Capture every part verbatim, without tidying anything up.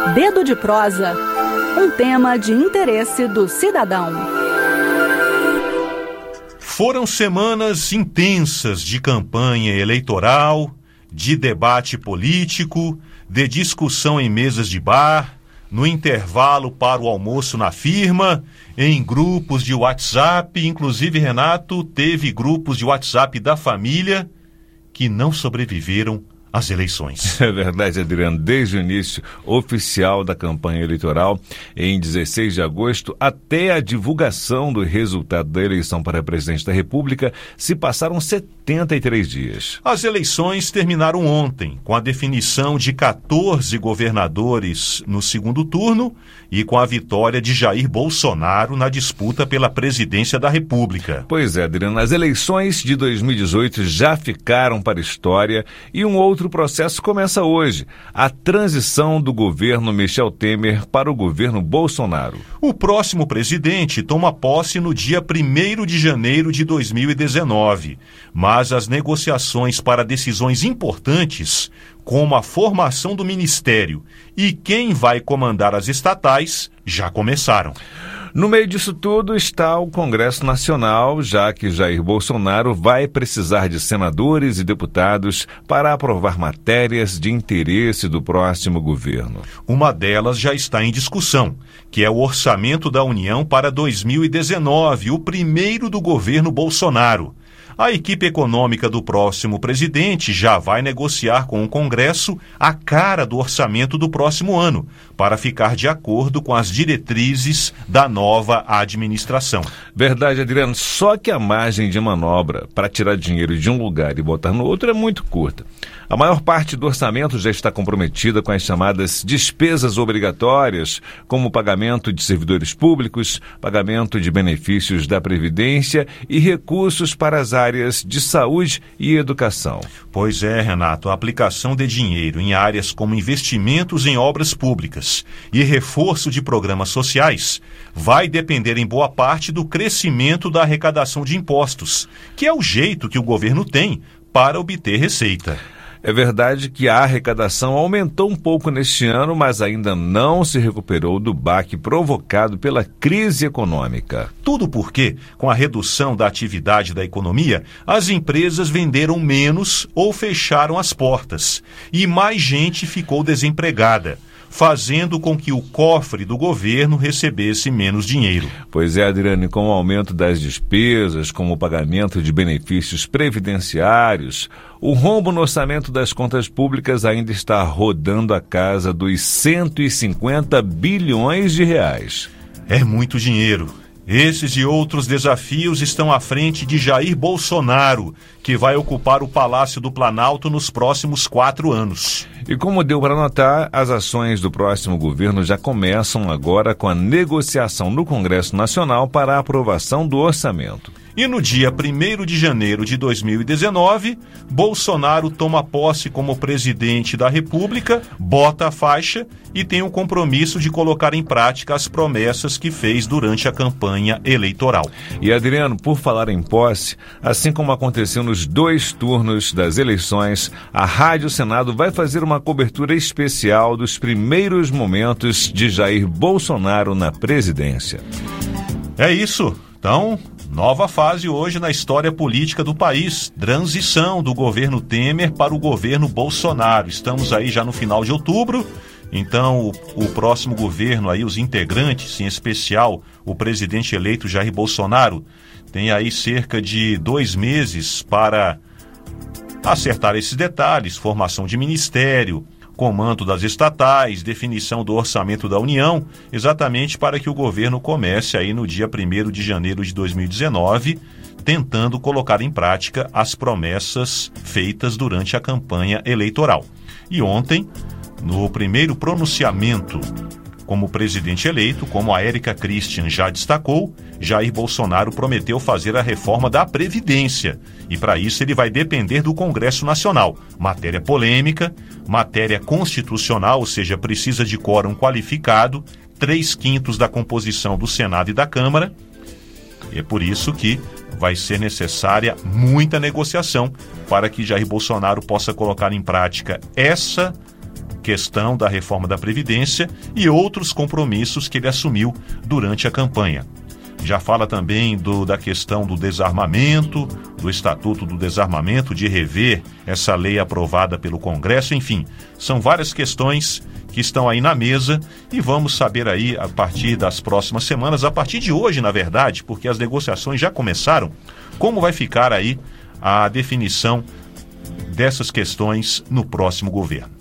Dedo de prosa, um tema de interesse do cidadão. Foram semanas intensas de campanha eleitoral, de debate político, de discussão em mesas de bar, no intervalo para o almoço na firma, em grupos de WhatsApp. Inclusive, Renato, teve grupos de WhatsApp da família que não sobreviveram às eleições. É verdade, Adriano. Desde o início oficial da campanha eleitoral, em dezesseis de agosto, até a divulgação do resultado da eleição para presidente da República, se passaram setenta e três dias. As eleições terminaram ontem, com a definição de quatorze governadores no segundo turno e com a vitória de Jair Bolsonaro na disputa pela presidência da República. Pois é, Adriano. As eleições de dois mil e dezoito já ficaram para a história e um outro Outro processo começa hoje, a transição do governo Michel Temer para o governo Bolsonaro. O próximo presidente toma posse no dia primeiro de janeiro de dois mil e dezenove, mas as negociações para decisões importantes, como a formação do ministério e quem vai comandar as estatais, já começaram. No meio disso tudo está o Congresso Nacional, já que Jair Bolsonaro vai precisar de senadores e deputados para aprovar matérias de interesse do próximo governo. Uma delas já está em discussão, que é o Orçamento da União para dois mil e dezenove, o primeiro do governo Bolsonaro. A equipe econômica do próximo presidente já vai negociar com o Congresso a cara do orçamento do próximo ano, para ficar de acordo com as diretrizes da nova administração. Verdade, Adriano. Só que a margem de manobra para tirar dinheiro de um lugar e botar no outro é muito curta. A maior parte do orçamento já está comprometida com as chamadas despesas obrigatórias, como o pagamento de servidores públicos, pagamento de benefícios da Previdência e recursos para as áreas de saúde e educação. Pois é, Renato, a aplicação de dinheiro em áreas como investimentos em obras públicas e reforço de programas sociais vai depender em boa parte do crescimento da arrecadação de impostos, que é o jeito que o governo tem para obter receita. É verdade que a arrecadação aumentou um pouco neste ano, mas ainda não se recuperou do baque provocado pela crise econômica. Tudo porque, com a redução da atividade da economia, as empresas venderam menos ou fecharam as portas, e mais gente ficou desempregada, fazendo com que o cofre do governo recebesse menos dinheiro. Pois é, Adriane, com o aumento das despesas, como o pagamento de benefícios previdenciários, o rombo no orçamento das contas públicas ainda está rodando a casa dos cento e cinquenta bilhões de reais. É muito dinheiro. Esses e outros desafios estão à frente de Jair Bolsonaro, que vai ocupar o Palácio do Planalto nos próximos quatro anos. E como deu para notar, as ações do próximo governo já começam agora com a negociação no Congresso Nacional para a aprovação do orçamento. E no dia primeiro de janeiro de dois mil e dezenove, Bolsonaro toma posse como presidente da República, bota a faixa e tem o compromisso de colocar em prática as promessas que fez durante a campanha eleitoral. E, Adriano, por falar em posse, assim como aconteceu nos dois turnos das eleições, a Rádio Senado vai fazer uma cobertura especial dos primeiros momentos de Jair Bolsonaro na presidência. É isso. Então, nova fase hoje na história política do país. Transição do governo Temer para o governo Bolsonaro. Estamos aí já no final de outubro. Então, o, o próximo governo aí, os integrantes, em especial o presidente eleito Jair Bolsonaro, tem aí cerca de dois meses para acertar esses detalhes, formação de ministério, comando das estatais, definição do orçamento da União, exatamente para que o governo comece aí no dia primeiro de janeiro de dois mil e dezenove, tentando colocar em prática as promessas feitas durante a campanha eleitoral. E ontem, no primeiro pronunciamento como presidente eleito, como a Érica Christian já destacou, Jair Bolsonaro prometeu fazer a reforma da Previdência. E para isso ele vai depender do Congresso Nacional. Matéria polêmica, matéria constitucional, ou seja, precisa de quórum qualificado, três quintos da composição do Senado e da Câmara. E é por isso que vai ser necessária muita negociação para que Jair Bolsonaro possa colocar em prática essa questão da reforma da Previdência e outros compromissos que ele assumiu durante a campanha. Já fala também do, da questão do desarmamento, do Estatuto do Desarmamento, de rever essa lei aprovada pelo Congresso, enfim, são várias questões que estão aí na mesa e vamos saber aí a partir das próximas semanas, a partir de hoje, na verdade, porque as negociações já começaram, como vai ficar aí a definição dessas questões no próximo governo.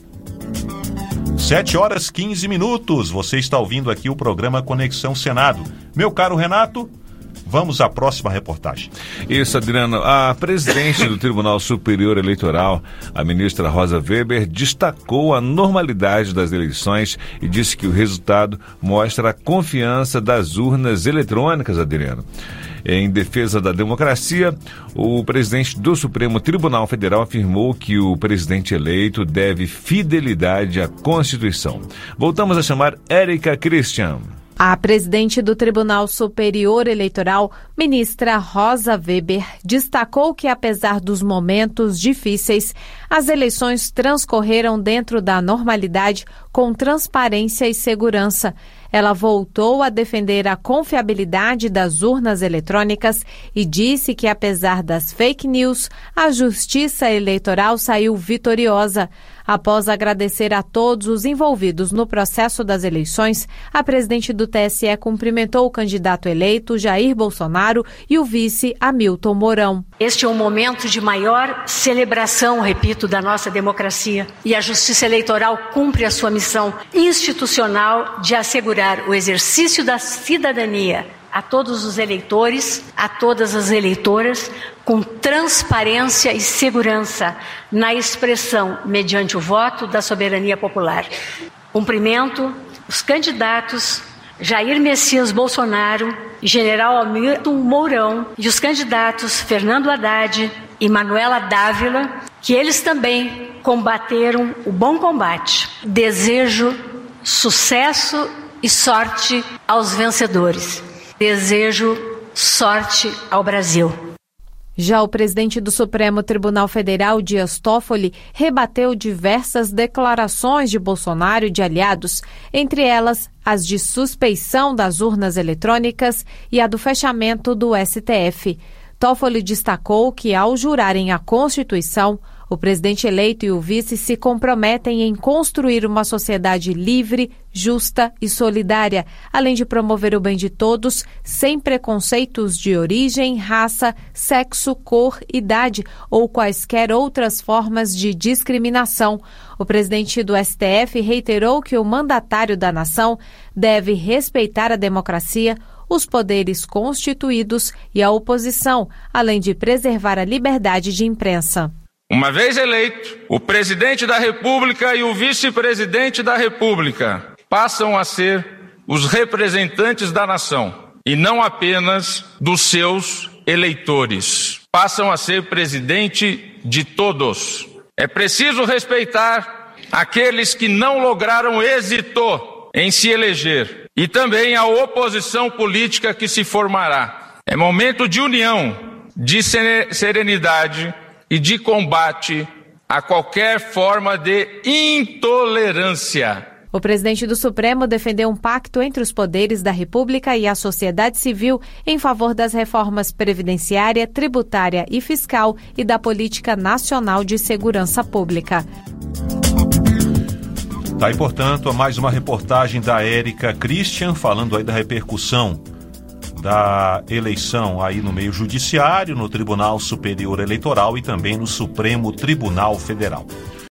sete horas e quinze minutos, você está ouvindo aqui o programa Conexão Senado. Meu caro Renato, vamos à próxima reportagem. Isso, Adriano. A presidente do Tribunal Superior Eleitoral, a ministra Rosa Weber, destacou a normalidade das eleições e disse que o resultado mostra a confiança das urnas eletrônicas, Adriano. Em defesa da democracia, o presidente do Supremo Tribunal Federal afirmou que o presidente eleito deve fidelidade à Constituição. Voltamos a chamar Érica Christian. A presidente do Tribunal Superior Eleitoral, ministra Rosa Weber, destacou que, apesar dos momentos difíceis, as eleições transcorreram dentro da normalidade, com transparência e segurança. Ela voltou a defender a confiabilidade das urnas eletrônicas e disse que, apesar das fake news, a Justiça Eleitoral saiu vitoriosa. Após agradecer a todos os envolvidos no processo das eleições, a presidente do T S E cumprimentou o candidato eleito Jair Bolsonaro e o vice Hamilton Mourão. Este é um momento de maior celebração, repito, da nossa democracia. E a Justiça Eleitoral cumpre a sua missão institucional de assegurar o exercício da cidadania a todos os eleitores, a todas as eleitoras, com transparência e segurança na expressão, mediante o voto, da soberania popular. Cumprimento os candidatos Jair Messias Bolsonaro e General Hamilton Mourão e os candidatos Fernando Haddad e Manuela Dávila, que eles também combateram o bom combate. Desejo sucesso e sorte aos vencedores. Desejo sorte ao Brasil. Já o presidente do Supremo Tribunal Federal, Dias Toffoli, rebateu diversas declarações de Bolsonaro e de aliados, entre elas as de suspeição das urnas eletrônicas e a do fechamento do S T F. Toffoli destacou que, ao jurarem a Constituição, o presidente eleito e o vice se comprometem em construir uma sociedade livre, justa e solidária, além de promover o bem de todos, sem preconceitos de origem, raça, sexo, cor, idade ou quaisquer outras formas de discriminação. O presidente do S T F reiterou que o mandatário da nação deve respeitar a democracia, os poderes constituídos e a oposição, além de preservar a liberdade de imprensa. Uma vez eleito, o presidente da República e o vice-presidente da República passam a ser os representantes da nação e não apenas dos seus eleitores. Passam a ser presidente de todos. É preciso respeitar aqueles que não lograram êxito em se eleger e também a oposição política que se formará. É momento de união, de serenidade e de combate a qualquer forma de intolerância. O presidente do Supremo defendeu um pacto entre os poderes da República e a sociedade civil em favor das reformas previdenciária, tributária e fiscal e da política nacional de segurança pública. Tá aí, portanto, mais uma reportagem da Érica Christian, falando aí da repercussão da eleição aí no meio judiciário, no Tribunal Superior Eleitoral e também no Supremo Tribunal Federal.